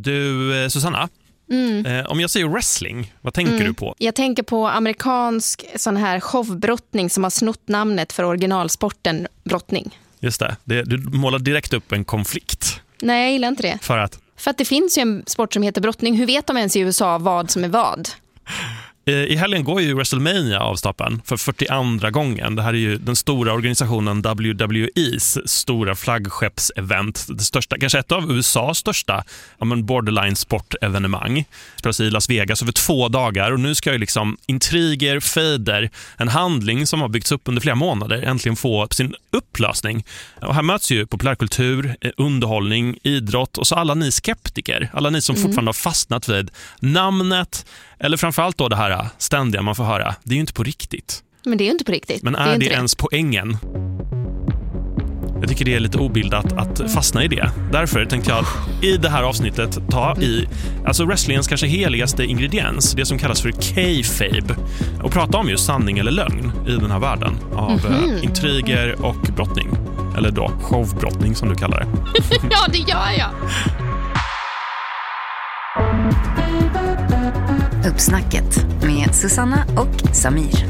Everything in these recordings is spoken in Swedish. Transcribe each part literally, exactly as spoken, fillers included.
Du, Susanna, mm. eh, om jag säger wrestling, vad tänker mm. du på? Jag tänker på amerikansk sån här showbrottning som har snott namnet för originalsporten brottning. Just det, det du målar direkt upp en konflikt. Nej, jag gillar inte det. För att? För att det finns ju en sport som heter brottning. Hur vet de ens i U S A vad som är vad? I helgen går ju WrestleMania av stapeln för fyrtioandra gången. Det här är ju den stora organisationen W W E's stora flaggskeppsevent. Det största, kanske ett av U S A:s största ja, men borderline sportevenemang. Spelas i Las Vegas över två dagar. Och nu ska ju liksom intriger, fejder, en handling som har byggts upp under flera månader äntligen få sin upplösning. Och här möts ju populärkultur, underhållning, idrott och så alla ni skeptiker. Alla ni som mm. fortfarande har fastnat vid namnet. Eller framförallt då det här ständiga man får höra. Det är ju inte på riktigt. Men det är ju inte på riktigt. Men är det, det ens poängen? Jag tycker det är lite obildat att fastna i det. Därför tänkte jag i det här avsnittet ta i alltså wrestlingens kanske heligaste ingrediens, det som kallas för kayfabe, och prata om just sanning eller lögn i den här världen av mm-hmm. intriger och brottning. Eller då showbrottning som du kallar det. Ja, det gör jag. Uppsnacket med Susanna och Samir.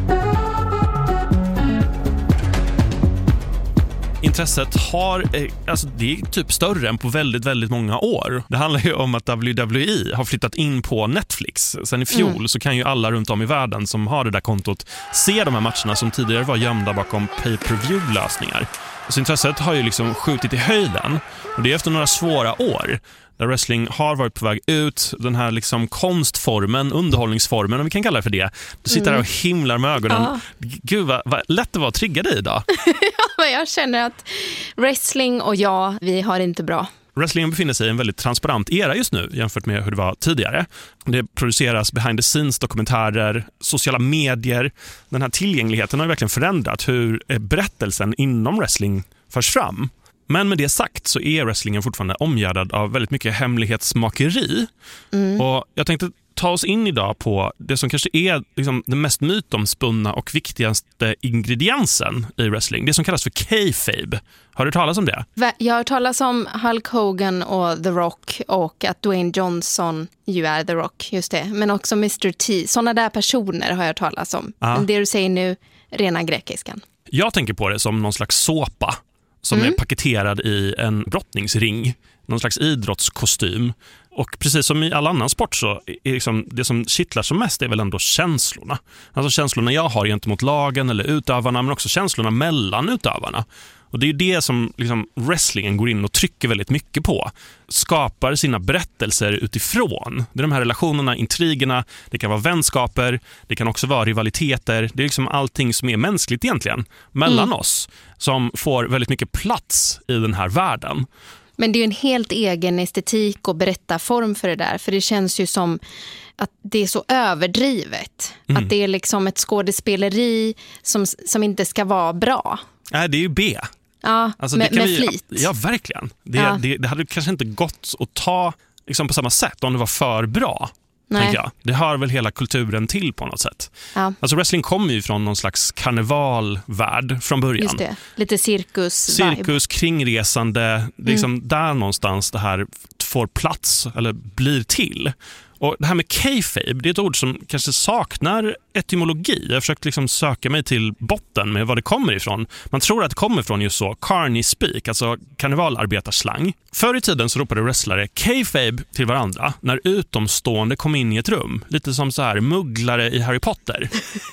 Intresset har, alltså det är typ större än på väldigt, väldigt många år. Det handlar ju om att W W E har flyttat in på Netflix. Sen i fjol mm. så kan ju alla runt om i världen som har det där kontot se de här matcherna som tidigare var gömda bakom pay-per-view-lösningar. Så intresset har ju liksom skjutit i höjden. Och det är efter några svåra år där wrestling har varit på väg ut, den här liksom konstformen, underhållningsformen, om vi kan kalla det för det. Du sitter mm. där och himlar med ögonen. Ja. Gud, vad, vad lätt det var att trigga dig idag. Ja, jag känner att wrestling och jag, vi har inte bra. Wrestlingen befinner sig i en väldigt transparent era just nu jämfört med hur det var tidigare. Det produceras behind the scenes dokumentärer, sociala medier. Den här tillgängligheten har ju verkligen förändrat hur berättelsen inom wrestling förs fram. Men med det sagt så är wrestlingen fortfarande omgärdad av väldigt mycket hemlighetsmakeri. Mm. Och jag tänkte ta oss in idag på det som kanske är liksom den mest mytomspunna och viktigaste ingrediensen i wrestling. Det som kallas för kayfabe. Har du talat om det? Jag har hört talas om Hulk Hogan och The Rock och att Dwayne Johnson ju är The Rock, just det. Men också mister T. Sådana där personer har jag talat om. Aha. Men det du säger nu, rena grekiskan. Jag tänker på det som någon slags såpa som mm. är paketerad i en brottningsring, någon slags idrottskostym. Och precis som i all annan sport så är liksom det som kittlar som mest är väl ändå känslorna. Alltså känslorna jag har gentemot lagen eller utövarna, men också känslorna mellan utövarna. Och det är det som liksom wrestlingen går in och trycker väldigt mycket på. Skapar sina berättelser utifrån. Det är de här relationerna, intrigerna, det kan vara vänskaper, det kan också vara rivaliteter. Det är liksom allting som är mänskligt egentligen mellan mm. oss som får väldigt mycket plats i den här världen. Men det är ju en helt egen estetik och berättarform för det där. För det känns ju som att det är så överdrivet. Mm. Att det är liksom ett skådespeleri som, som inte ska vara bra. Nej, det är ju B. Ja, alltså, med, med vi, flit. Ja, verkligen. Det, ja. Det, det hade kanske inte gått att ta liksom, på samma sätt om det var för bra. Nej. Jag. Det hör väl hela kulturen till på något sätt. Ja. Alltså wrestling kommer ju från någon slags karnevalvärld från början. Just det, lite cirkus. Cirkus, kringresande, det är liksom mm. där någonstans det här får plats eller blir till. Och det här med kayfabe, det är ett ord som kanske saknar etymologi. Jag har försökt liksom söka mig till botten med vad det kommer ifrån. Man tror att det kommer från just så carny speak, alltså karnevalarbetarslang. Förr i tiden så ropade wrestlare kayfabe till varandra när utomstående kom in i ett rum. Lite som så här mugglare i Harry Potter.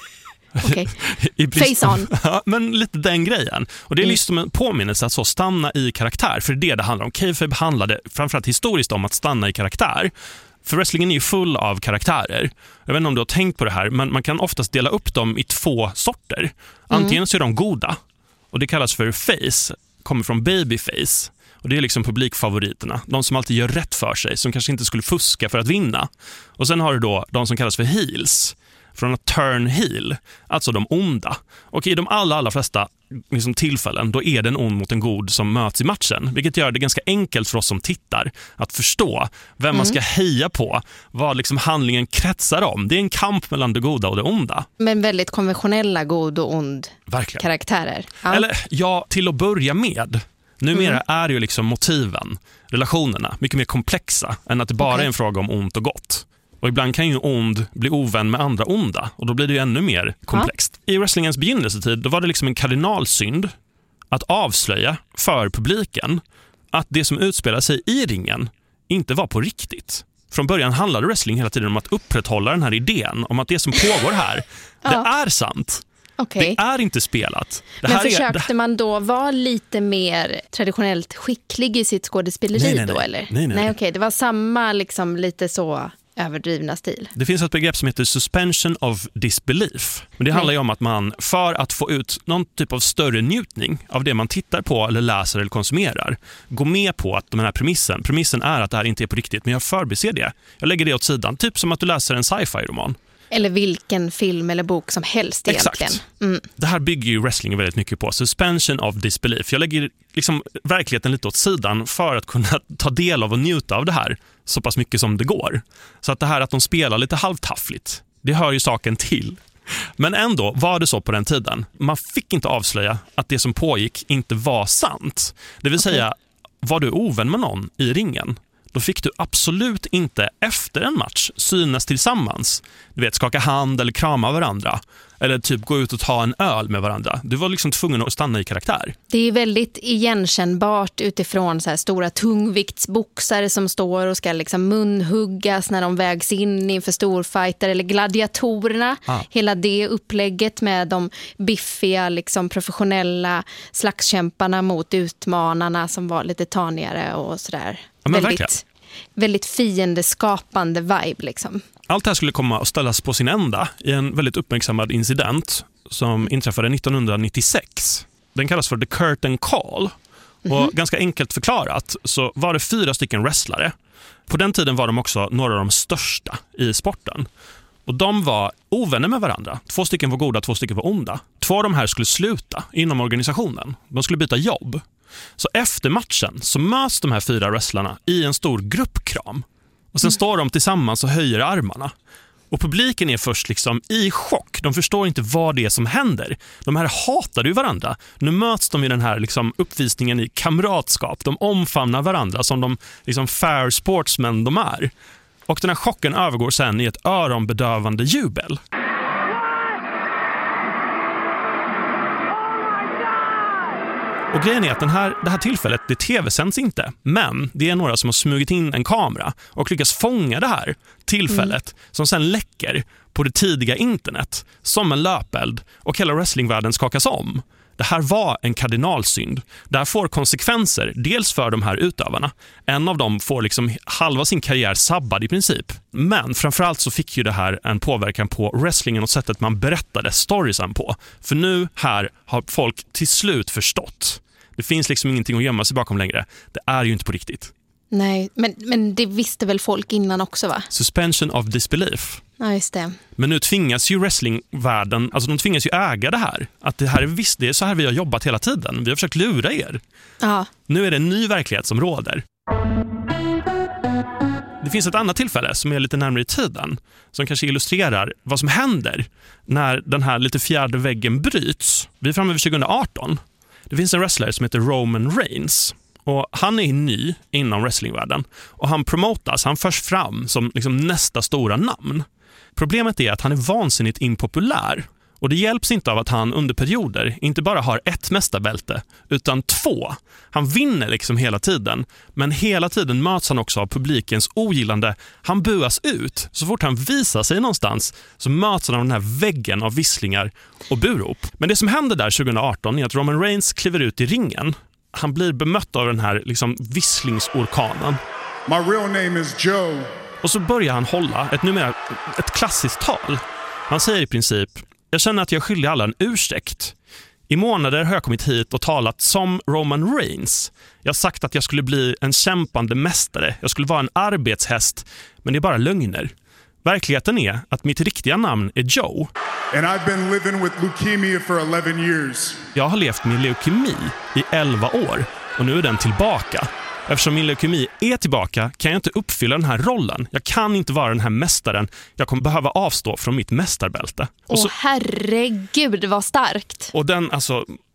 Okej, okay. Face on. Ja, men lite den grejen. Och det är liksom en påminnelse att så stanna i karaktär. För det det handlar om. Kayfabe handlade framförallt historiskt om att stanna i karaktär. För wrestlingen är ju full av karaktärer. Jag vet inte om du har tänkt på det här, men man kan oftast dela upp dem i två sorter. Antingen mm. så är de goda, och det kallas för face, kommer från babyface. Och det är liksom publikfavoriterna. De som alltid gör rätt för sig, som kanske inte skulle fuska för att vinna. Och sen har du då de som kallas för heels, från att turn heel, alltså de onda. Och i de allra, allra flesta liksom, tillfällen, då är det en ond mot en god som möts i matchen. Vilket gör det ganska enkelt för oss som tittar att förstå vem mm. man ska heja på, vad liksom handlingen kretsar om. Det är en kamp mellan det goda och det onda. Men väldigt konventionella god och ond Verkligen. karaktärer. Ja. Eller ja, till att börja med. Numera Mm. är ju liksom motiven, relationerna, mycket mer komplexa än att det bara Okej. är en fråga om ont och gott. Och ibland kan ju ond bli ovän med andra onda och då blir det ju ännu mer komplext. I wrestlingens begynnelsetid då var det liksom en kardinalsynd att avslöja för publiken att det som utspelar sig i ringen inte var på riktigt. Från början handlade wrestling hela tiden om att upprätthålla den här idén om att det som pågår här, Ja. det är sant. Okej. Det är inte spelat. Det Men här försökte är, man då vara lite mer traditionellt skicklig i sitt skådespeleri Nej, nej, nej. då, eller? Nej, nej, nej. nej okej. Det var samma, liksom, lite så överdrivna stil. Det finns ett begrepp som heter suspension of disbelief. Men det handlar ju om att man, för att få ut någon typ av större njutning av det man tittar på eller läser eller konsumerar, går med på att den här premissen, premissen är att det här inte är på riktigt, men jag förbiser det. Jag lägger det åt sidan, typ som att du läser en sci-fi-roman. Eller vilken film eller bok som helst egentligen. Exakt. Mm. Det här bygger ju wrestling väldigt mycket på. Suspension of disbelief. Jag lägger liksom verkligheten lite åt sidan för att kunna ta del av och njuta av det här så pass mycket som det går. Så att det här att de spelar lite halvtaffligt, det hör ju saken till. Men ändå var det så på den tiden. Man fick inte avslöja att det som pågick inte var sant. Det vill Okej. säga, var du ovän med någon i ringen, då fick du absolut inte efter en match synas tillsammans. Du vet, skaka hand eller krama varandra. Eller typ gå ut och ta en öl med varandra. Du var liksom tvungen att stanna i karaktär. Det är väldigt igenkännbart utifrån så här stora tungviktsboxare som står och ska liksom munhuggas när de vägs in inför storfighter, eller gladiatorerna. Ah. Hela det upplägget med de biffiga, liksom professionella slagskämparna mot utmanarna som var lite tanigare och sådär. Ja, men väldigt, verkligen. väldigt fiendeskapande vibe liksom. Allt det här skulle komma att ställas på sin ända i en väldigt uppmärksammad incident som inträffade nittonhundranittiosex. Den kallas för The Curtain Call. Och ganska enkelt förklarat så var det fyra stycken wrestlare. På den tiden var de också några av de största i sporten. Och de var ovänner med varandra. Två stycken var goda, två stycken var onda. Två av de här skulle sluta inom organisationen. De skulle byta jobb. Så efter matchen så möts de här fyra wrestlarna i en stor gruppkram. Och sen står de tillsammans och höjer armarna. Och publiken är först liksom i chock. De förstår inte vad det är som händer. De här hatar ju varandra. Nu möts de i den här liksom uppvisningen i kamratskap. De omfamnar varandra som de liksom fair sportsmen de är. Och den här chocken övergår sen i ett öronbedövande jubel. Och grejen är att den här, det här tillfället, det tv-sänds inte. Men det är några som har smugit in en kamera och lyckas fånga det här tillfället mm. som sen läcker på det tidiga internet som en löpeld och hela wrestlingvärlden skakas om. Det här var en kardinalsynd. Det här får konsekvenser, dels för de här utövarna. En av dem får liksom halva sin karriär sabbad i princip. Men framförallt så fick ju det här en påverkan på wrestlingen och sättet man berättade storiesen på. För nu här har folk till slut förstått. Det finns liksom ingenting att gömma sig bakom längre. Det är ju inte på riktigt. Nej, men, men det visste väl folk innan också, va? Suspension of disbelief. Ja, just det. Men nu tvingas ju wrestlingvärlden, alltså de tvingas ju äga det här. Att det här är visst, det är så här vi har jobbat hela tiden. Vi har försökt lura er. Ja. Nu är det en ny verklighet som råder. Det finns ett annat tillfälle som är lite närmare i tiden som kanske illustrerar vad som händer när den här lite fjärde väggen bryts. Vi är framme vid tjugoarton. Det finns en wrestler som heter Roman Reigns. Och han är ny inom wrestlingvärlden. Och han promotas, han förs fram som liksom nästa stora namn. Problemet är att han är vansinnigt impopulär. Och det hjälps inte av att han under perioder inte bara har ett mästarbälte utan två. Han vinner liksom hela tiden, men hela tiden möts han också av publikens ogillande. Han buas ut. Så fort han visar sig någonstans så möts han av den här väggen av visslingar och burop. Men det som händer där tjugoarton är att Roman Reigns kliver ut i ringen. Han blir bemött av den här liksom visslingsorkanen. My real name is Joe. Och så börjar han hålla ett, numera, ett klassiskt tal. Han säger i princip: jag känner att jag skyldig alla en ursäkt. I månader har jag kommit hit och talat som Roman Reigns. Jag har sagt att jag skulle bli en kämpande mästare. Jag skulle vara en arbetshäst. Men det är bara lögner. Verkligheten är att mitt riktiga namn är Joe. And I've been living with leukemia for eleven years. Jag har levt med leukemi i elva år och nu är den tillbaka. Eftersom min leukemi är tillbaka kan jag inte uppfylla den här rollen. Jag kan inte vara den här mästaren. Jag kommer behöva avstå från mitt mästarbälte. Åh, så, herregud, vad starkt. Och den, alltså,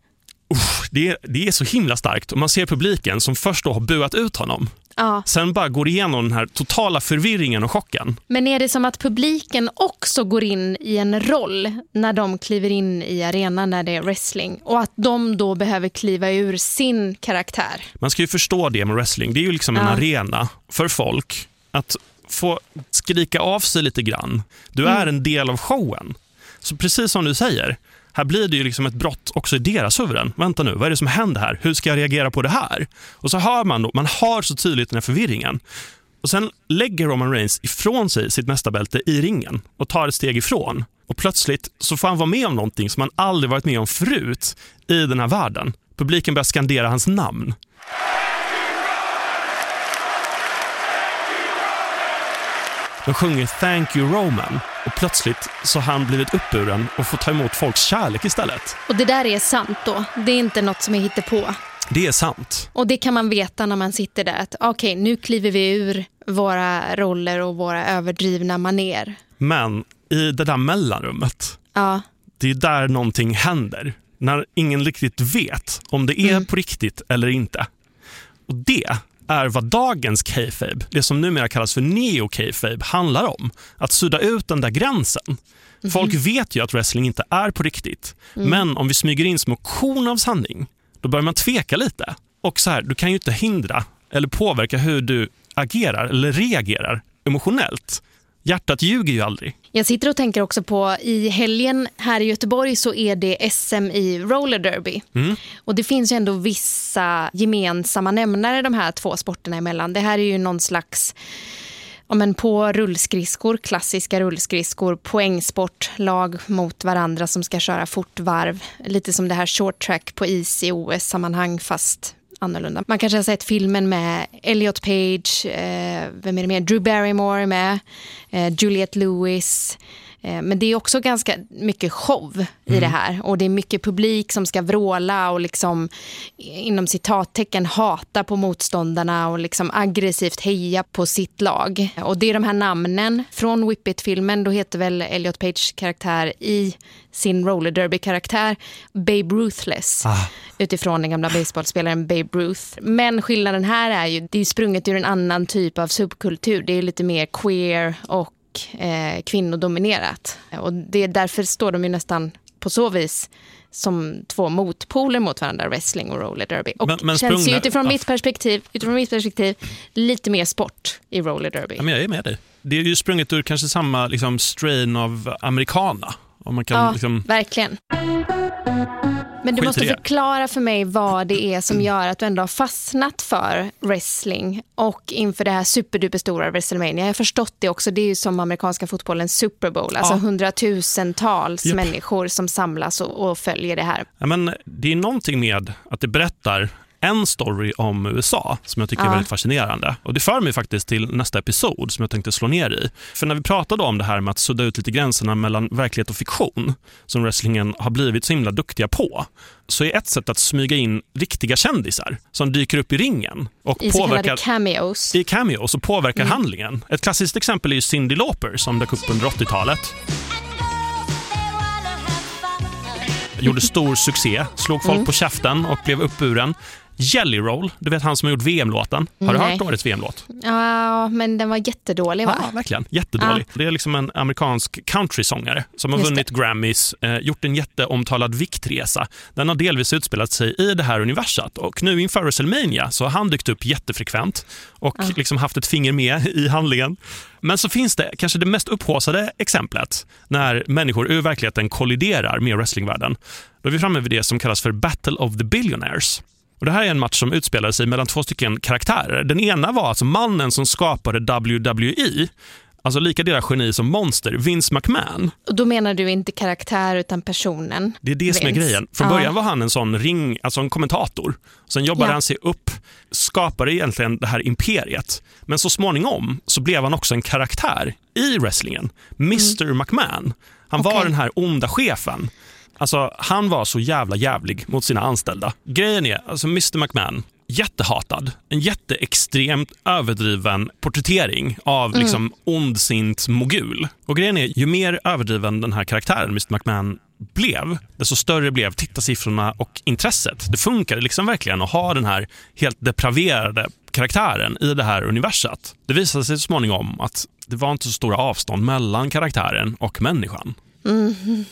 usch, det, är, det är så himla starkt. Och man ser publiken som först då har buat ut honom. Ja. Sen bara går igenom den här totala förvirringen och chocken. Men är det som att publiken också går in i en roll när de kliver in i arenan när det är wrestling? Och att de då behöver kliva ur sin karaktär? Man ska ju förstå det med wrestling. Det är ju liksom en ja. arena för folk att få skrika av sig lite grann. Du är mm. en del av showen. Så precis som du säger, här blir det ju liksom ett brott också i deras huvuden. Vänta nu, vad är det som händer här? Hur ska jag reagera på det här? Och så hör man då, man har så tydligt den här förvirringen. Och sen lägger Roman Reigns ifrån sig sitt mästarbälte i ringen och tar ett steg ifrån. Och plötsligt så får han vara med om någonting som han aldrig varit med om förut i den här världen. Publiken börjar skandera hans namn. De sjunger Thank you Roman och plötsligt så har han blivit uppburen och får ta emot folks kärlek istället. Och det där är sant då? Det är inte något som är hittepå? Det är sant. Och det kan man veta när man sitter där att okej, okay, nu kliver vi ur våra roller och våra överdrivna maner. Men i det där mellanrummet, ja. det är där någonting händer. När ingen riktigt vet om det är mm. på riktigt eller inte. Och det är vad dagens kayfabe, det som numera kallas för neo-kayfabe, handlar om. Att sudda ut den där gränsen. Mm-hmm. Folk vet ju att wrestling inte är på riktigt. Mm. Men om vi smyger in små korn av sanning, då börjar man tveka lite. Och så här, du kan ju inte hindra eller påverka hur du agerar eller reagerar emotionellt. Hjärtat ljuger ju aldrig. Jag sitter och tänker också på i helgen här i Göteborg så är det S M i roller derby. Mm. Och det finns ju ändå vissa gemensamma nämnare de här två sporterna emellan. Det här är ju någon slags, ja men på rullskridskor, klassiska rullskridskor, poängsport, lag mot varandra som ska köra fort varv. Lite som det här short track på is i O S-sammanhang fast annorlunda. Man kanske har sett filmen med Elliot Page, eh, vem är det med? Drew Barrymore med, eh, Juliette Lewis. Eh, men det är också ganska mycket show i mm. det här. Och det är mycket publik som ska vråla och liksom inom citattecken hata på motståndarna och liksom aggressivt heja på sitt lag. Och det är de här namnen från Whip It-filmen. Då heter väl Elliot Page karaktär i sin roller derby-karaktär Babe Ruthless. Ah. Utifrån den gamla baseballspelaren Babe Ruth. Men skillnaden här är ju, det är sprunget ur en annan typ av subkultur. Det är lite mer queer och eh, kvinnodominerat. Och det är därför står de ju nästan på så vis som två motpoler mot varandra, wrestling och roller derby. Och men, men känns ju utifrån, ja. mitt perspektiv, utifrån mitt perspektiv lite mer sport i roller derby. Ja, men jag är med dig. Det är ju sprunget ur kanske samma liksom, strain av americana. Om man kan, ja, liksom... verkligen. Men du Skit måste förklara för mig vad det är som gör att du ändå har fastnat för wrestling och inför det här superduperstora WrestleMania. Jag har förstått det också, det är ju som amerikanska fotbollens Super Bowl. Alltså ja. hundratusentals yep. människor som samlas och, och följer det här. Ja, men det är någonting med att det berättar en story om U S A som jag tycker ja. är väldigt fascinerande. Och det för mig faktiskt till nästa episod som jag tänkte slå ner i. För när vi pratade om det här med att sudda ut lite gränserna mellan verklighet och fiktion som wrestlingen har blivit så himla duktiga på, så är ett sätt att smyga in riktiga kändisar som dyker upp i ringen och I påverkar cameos. I cameos och påverkar mm. handlingen. Ett klassiskt exempel är ju Cyndi Lauper som dök upp under åttiotalet. Gjorde stor succé, slog folk mm. på käften och blev uppburen. Jelly Roll, du vet han som har gjort V M-låten. Har du Nej. hört årets V M-låt? Ja, men den var jättedålig, va? Ja, verkligen. Jättedålig. Ja. Det är liksom en amerikansk countrysångare som har Just vunnit det. Grammys, eh, gjort en jätteomtalad viktresa. Den har delvis utspelat sig i det här universat. Och nu inför WrestleMania så har han dykt upp jättefrekvent och ja. liksom haft ett finger med i handlingen. Men så finns det kanske det mest upphaussade exemplet när människor ur verkligheten kolliderar med wrestlingvärlden. Då är vi framme vid det som kallas för Battle of the Billionaires. Och det här är en match som utspelade sig mellan två stycken karaktärer. Den ena var alltså mannen som skapade W W E, alltså lika deras geni som monster, Vince McMahon. Och då menar du inte karaktär utan personen? Det är det Vince. Som är grejen. Från ja. början var han en sån ring, alltså en kommentator. Sen jobbade ja. han sig upp, skapade egentligen det här imperiet. Men så småningom så blev han också en karaktär i wrestlingen. mister Mm. McMahon. Han okay. var den här onda chefen. Alltså, han var så jävla jävlig mot sina anställda. Grejen är, alltså mister McMahon, jättehatad. En jätteextremt överdriven porträttering av mm. liksom ondsint mogul. Och grejen är, ju mer överdriven den här karaktären, mister McMahon, blev, desto större blev tittarsiffrorna och intresset. Det funkade liksom verkligen att ha den här helt depraverade karaktären i det här universet. Det visade sig så småningom att det var inte så stora avstånd mellan karaktären och människan. Mm.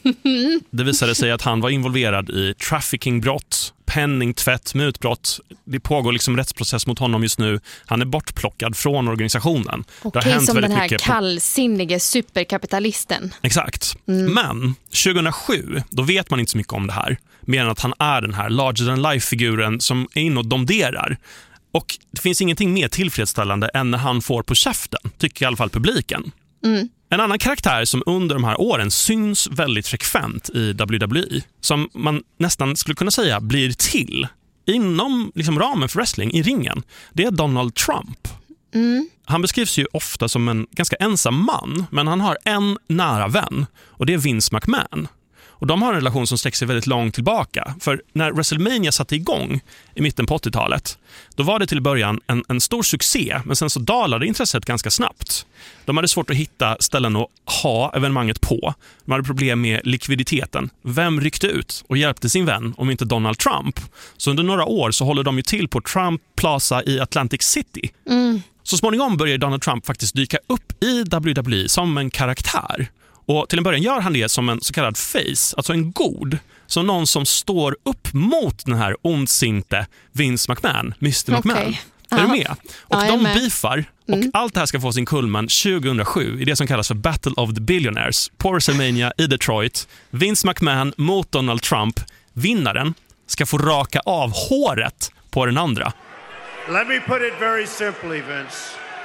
Det visade sig att han var involverad i traffickingbrott, penningtvätt, mutbrott. Det pågår liksom rättsprocess mot honom just nu. Han är bortplockad från organisationen. Okej, som den här kallsinnige superkapitalisten. Exakt. Mm. Men tjugohundrasju, då vet man inte så mycket om det här. Mer än att han är den här larger-than-life-figuren som är inne och domderar. Och det finns ingenting mer tillfredsställande än när han får på käften, tycker i alla fall publiken. Mm. En annan karaktär som under de här åren syns väldigt frekvent i W W E, som man nästan skulle kunna säga blir till inom liksom ramen för wrestling i ringen, det är Donald Trump. Mm. Han beskrivs ju ofta som en ganska ensam man, men han har en nära vän, och det är Vince McMahon. Och de har en relation som sträcker sig väldigt långt tillbaka. För när WrestleMania satte igång i mitten på åttiotalet, då var det till början en, en stor succé, men sen så dalade intresset ganska snabbt. De hade svårt att hitta ställen att ha evenemanget på. De hade problem med likviditeten. Vem ryckte ut och hjälpte sin vän om inte Donald Trump? Så under några år så håller de ju till på Trump Plaza i Atlantic City. Mm. Så småningom börjar Donald Trump faktiskt dyka upp i W W E som en karaktär. Och till en början gör han det som en så kallad face, alltså en god, som någon som står upp mot den här ondsinte Vince McMahon, mister McMahon. Okay. Är du med? Och ja, de med. beefar, och mm. allt det här ska få sin kulmen tjugohundrasju i det som kallas för Battle of the Billionaires på WrestleMania i Detroit. Vince McMahon mot Donald Trump. Vinnaren ska få raka av håret på den andra. Let me put it very simply, Vince.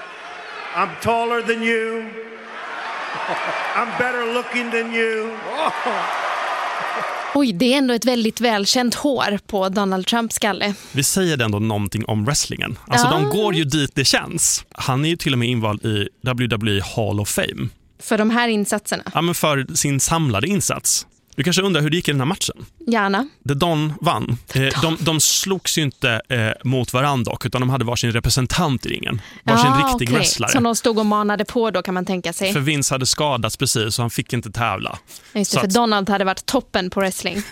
I'm taller than you. I'm better looking than you. Oj, det är ändå ett väldigt välkänt hår på Donald Trumps skalle. Vi säger ändå någonting om wrestlingen. Alltså ja. De går ju dit det känns. Han är ju till och med invald i W W E Hall of Fame. För de här insatserna? Ja, men för sin samlade insats. Du kanske undrar hur det gick i den här matchen? Gärna. The Don vann. Eh, de, de slogs ju inte eh, mot varandra, utan de hade varsin representant i ringen. Varsin ja, riktig okay. wrestlare. Som de stod och manade på då, kan man tänka sig. För Vince hade skadats precis, så han fick inte tävla. Just det, för att... Donald hade varit toppen på wrestling.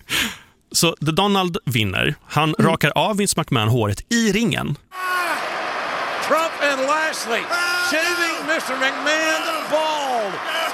Så The Donald vinner. Han mm. rakar av Vince McMahon håret i ringen. Ah! Trump and Lashley shaving mister McMahon bald.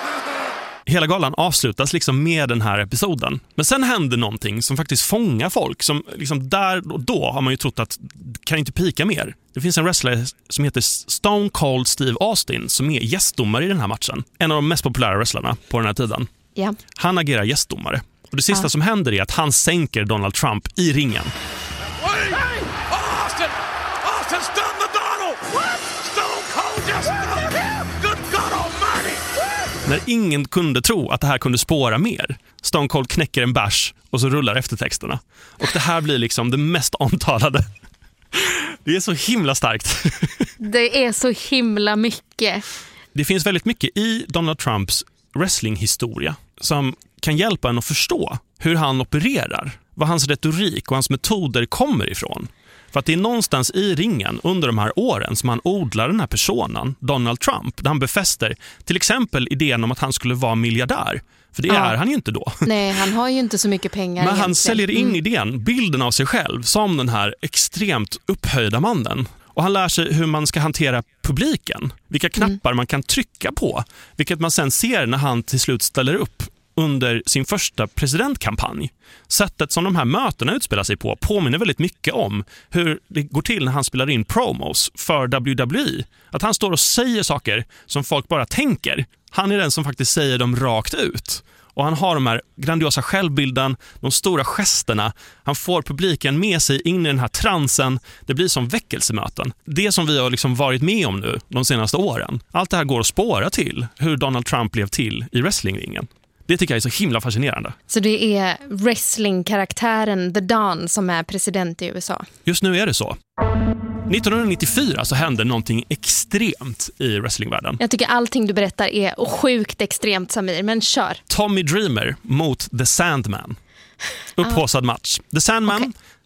Hela galan avslutas liksom med den här episoden. Men sen händer någonting som faktiskt fångar folk. Som liksom där och då har man ju trott att kan inte pika mer. Det finns en wrestler som heter Stone Cold Steve Austin som är gästdomare i den här matchen. En av de mest populära wrestlarna på den här tiden. Ja. Han agerar gästdomare. Och det sista ja. som händer är att han sänker Donald Trump i ringen. Hey! Austin! Austin stunned the Donald! What? Stone Cold just stunned him! Good God Almighty! När ingen kunde tro att det här kunde spåra mer. Stone Cold knäcker en bärs och så rullar eftertexterna. Och det här blir liksom det mest omtalade. Det är så himla starkt. Det är så himla mycket. Det finns väldigt mycket i Donald Trumps wrestlinghistoria som kan hjälpa en att förstå hur han opererar. Vad hans retorik och hans metoder kommer ifrån. För att det är någonstans i ringen under de här åren som han odlar den här personen, Donald Trump, där han befäster till exempel idén om att han skulle vara miljardär. För det ja. är han ju inte då. Nej, han har ju inte så mycket pengar. Men egentligen. Han säljer in mm. idén, bilden av sig själv som den här extremt upphöjda mannen. Och han lär sig hur man ska hantera publiken, vilka knappar mm. man kan trycka på, vilket man sen ser när han till slut ställer upp under sin första presidentkampanj. Sättet som de här mötena utspelar sig på påminner väldigt mycket om hur det går till när han spelar in promos för W W E. Att han står och säger saker som folk bara tänker. Han är den som faktiskt säger dem rakt ut. Och han har de här grandiosa självbilden, de stora gesterna. Han får publiken med sig in i den här transen. Det blir som väckelsemöten. Det som vi har liksom varit med om nu de senaste åren. Allt det här går att spåra till hur Donald Trump blev till i wrestlingringen. Det tycker jag är så himla fascinerande. Så det är wrestlingkaraktären The Don som är president i U S A? Just nu är det så. nittonhundranittiofyra så hände någonting extremt i wrestlingvärlden. Jag tycker allting du berättar är sjukt extremt, Samir, men kör. Tommy Dreamer mot The Sandman. Upphaussad match. The Sandman, okay.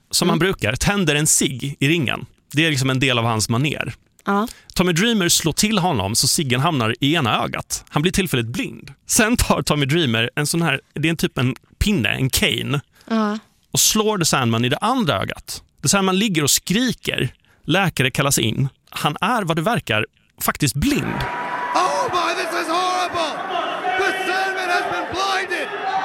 som mm. han brukar, tänder en cigg i ringen. Det är liksom en del av hans maner. Ja. Tommy Dreamer slår till honom så ciggen hamnar i ena ögat. Han blir tillfälligt blind. Sen tar Tommy Dreamer en sån här, det är en typ en pinne, en cane, ja. och slår The Sandman i det andra ögat. The Sandman ligger och skriker. Läkare kallas in. Han är, vad det verkar, faktiskt blind. Oh my, this is horrible! The Sandman has been blinded!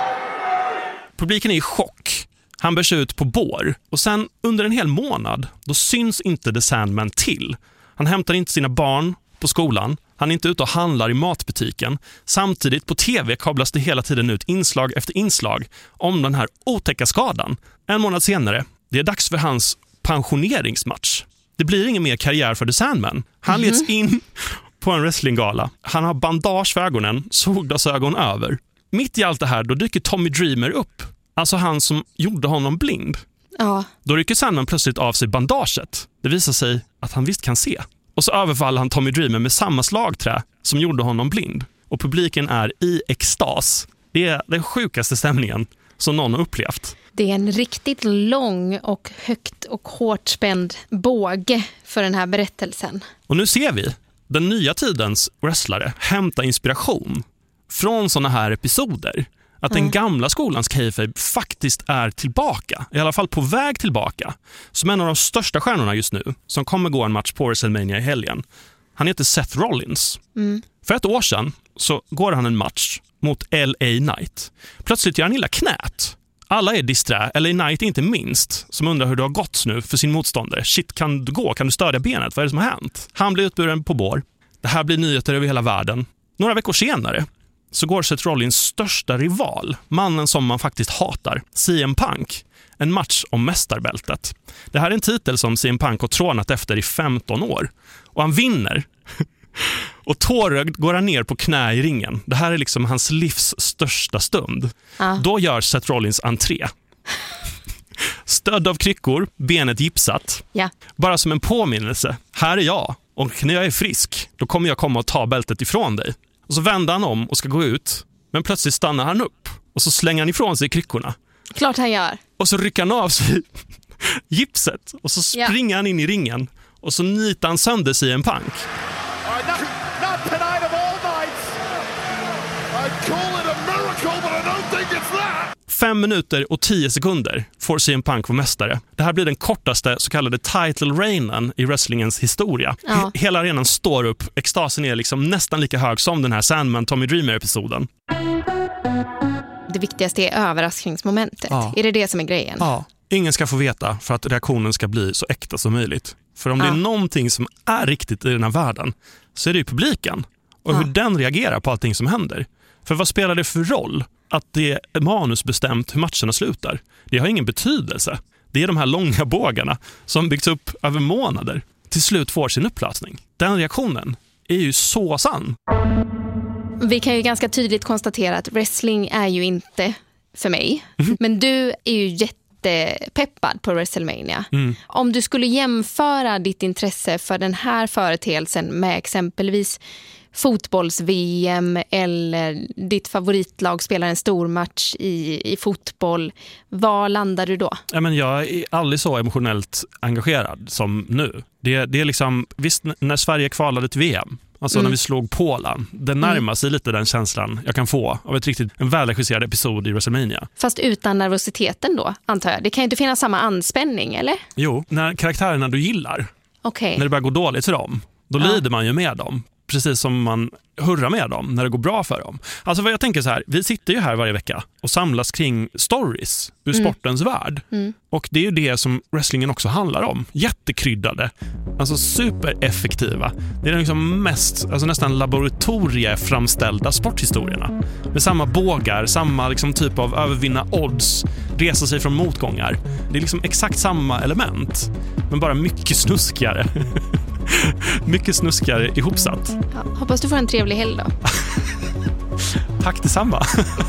Publiken är i chock. Han bärs ut på bår. Och sen under en hel månad, då syns inte The Sandman till. Han hämtar inte sina barn på skolan. Han är inte ute och handlar i matbutiken. Samtidigt på tv kablas det hela tiden ut inslag efter inslag om den här otäcka skadan. En månad senare, det är dags för hans pensioneringsmatch. Det blir ingen mer karriär för The Sandman. Han mm-hmm. leds in på en wrestlinggala. Han har bandage för ögonen, solglasögon över. Mitt i allt det här, då dyker Tommy Dreamer upp. Alltså han som gjorde honom blind. Ja. Då rycker Sandman plötsligt av sig bandaget. Det visar sig att han visst kan se. Och så överfaller han Tommy Dreamer med samma slagträ som gjorde honom blind. Och publiken är i extas. Det är den sjukaste stämningen som någon har upplevt. Det är en riktigt lång och högt och hårt spänd båge för den här berättelsen. Och nu ser vi den nya tidens wrestlare hämta inspiration från såna här episoder. Att den gamla skolans kayfabe faktiskt är tillbaka. I alla fall på väg tillbaka. Som en av de största stjärnorna just nu. Som kommer gå en match på WrestleMania i helgen. Han heter Seth Rollins. Mm. För ett år sedan så går han en match mot L A Knight. Plötsligt gör han illa knät. Alla är disträ. L A Knight inte minst. Som undrar hur det har gått nu för sin motståndare. Shit, kan du gå? Kan du stödja benet? Vad är det som har hänt? Han blir utburen på bår. Det här blir nyheter över hela världen. Några veckor senare så går Seth Rollins största rival, mannen som man faktiskt hatar, C M Punk, en match om mästarbältet. Det här är en titel som C M Punk har trånat efter i femton år. Och han vinner. Och tårögd går han ner på knä i ringen. Det här är liksom hans livs största stund. Ja. Då gör Seth Rollins entré. Stöd av kryckor, benet gipsat. Ja. Bara som en påminnelse. Här är jag. Och när jag är frisk, då kommer jag komma och ta bältet ifrån dig. Och så vänder han om och ska gå ut. Men plötsligt stannar han upp. Och så slänger han ifrån sig kryckorna. Klart han gör. Och så rycker han av sig gipset. Och så springer ja. han in i ringen. Och så nitar han sönder C M Punk. Fem minuter och tio sekunder får C M Punk vara mästare. Det här blir den kortaste så kallade title reignen i wrestlingens historia. Ja. Hela arenan står upp. Extasen är liksom nästan lika hög som den här Sandman Tommy Dreamer-episoden. Det viktigaste är överraskningsmomentet. Ja. Är det det som är grejen? Ja. Ingen ska få veta för att reaktionen ska bli så äkta som möjligt. För om ja. det är någonting som är riktigt i den här världen så är det ju publiken. Och ja. hur den reagerar på allting som händer. För vad spelar det för roll att det är manusbestämt hur matcherna slutar? Det har ingen betydelse. Det är de här långa bågarna som byggts upp över månader till slut får sin upplösning. Den reaktionen är ju så sann. Vi kan ju ganska tydligt konstatera att wrestling är ju inte för mig. Mm. Men du är ju jättepeppad på WrestleMania. Mm. Om du skulle jämföra ditt intresse för den här företeelsen med exempelvis fotbolls-V M eller ditt favoritlag spelar en stor match i, i fotboll. Var landar du då? Ja, men jag är aldrig så emotionellt engagerad som nu. Det, det är liksom, visst när Sverige kvalade till V M, alltså mm. när vi slog Polen, det närmar sig mm. lite den känslan jag kan få av ett riktigt, en välregisserad episod i WrestleMania. Fast utan nervositeten då, antar jag. Det kan ju inte finnas samma anspänning, eller? Jo, när karaktärerna du gillar, okay. när det börjar gå dåligt för dem, då ja. lider man ju med dem. Precis som man hurrar med dem när det går bra för dem. Alltså vad jag tänker så här, vi sitter ju här varje vecka och samlas kring stories ur mm. sportens värld. Mm. Och det är ju det som wrestlingen också handlar om. Jättekryddade, alltså supereffektiva. Det är de liksom mest, alltså nästan laboratorieframställda sporthistorierna. Med samma bågar, samma liksom typ av övervinna odds, resa sig från motgångar. Det är liksom exakt samma element, men bara mycket snuskigare. Mycket snuskigare ihopsatt. Ja, hoppas du får en trevlig helg då. Tack detsamma.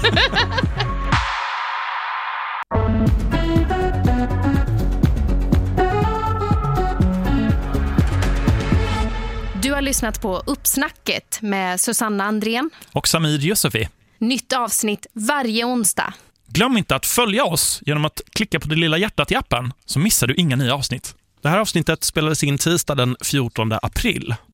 Du har lyssnat på Uppsnacket med Susanna Andrén och Samir Yusufi. Nytt avsnitt varje onsdag. glöm inte att följa oss genom att klicka på det lilla hjärtat i appen, så missar du inga nya avsnitt. Det här avsnittet spelades in tisdag den fjortonde april.